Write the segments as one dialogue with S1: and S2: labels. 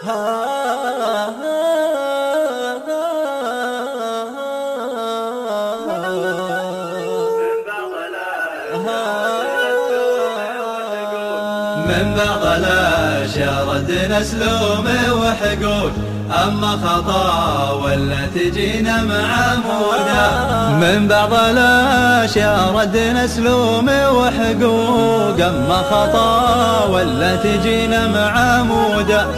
S1: من بعض الأشياء ردنا سلومه وحقوق، أما خطا ولا تجينا معمودة. من بعض الأشياء ردنا سلومه وحقوق، أما خطا ولا تجينا معمودة.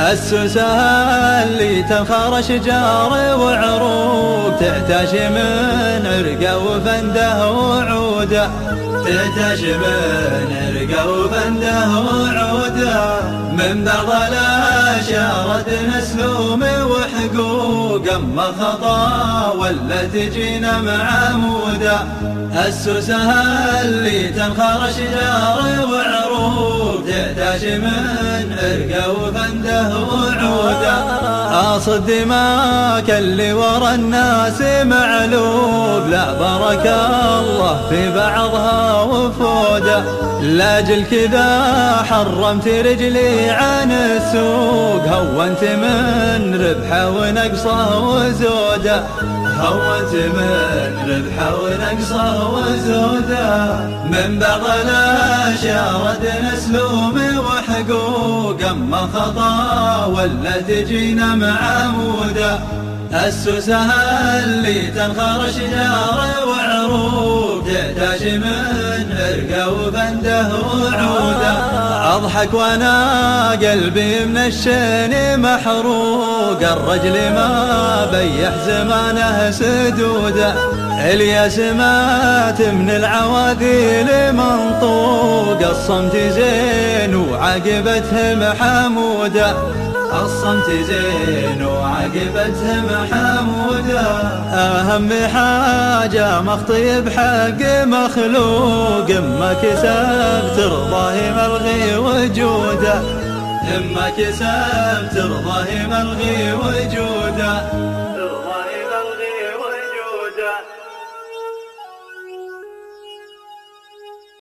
S1: السوسة اللي تنخر شجار وعروق، تحتاج من عرقه وفنده وعوده، تحتاج من عرقه وفنده وعوده. من بعض الأشياء ردنا سلومه وحقوق، أما خطا ولا تجينا معمودة. السوسة اللي تنخر شجار وعروق، تحتاج من عرقه وفنده وعوده. أصد دماك اللي ورا الناس معلوب، لا بارك الله في بعضها وفوده. لاجل كذا حرمت رجلي عن السوق، هونت من ربحه ونقصه وزوده، هونت من ربحه ونقصه وزوده. من بعض الأشياء ردنا سلومه وحقوق، أما خطا ولا تجينا معمودة. السوسة اللي تنخر شجار وعروق، تحتاج من عرقه وفنده وعوده. أضحك وأنا قلبي من الشين محروق، الرجل ما بيح زمانه سدوده. الياس مات من العواذيل منطوق، الصمت زين وعاقبته محموده، الصمت زين وعاقبته محموده. أهم حاجة مخطي بحق مخلوق، إما كسب ترضاه ملغي وجوده، إما كسب ترضاه ملغي وجوده.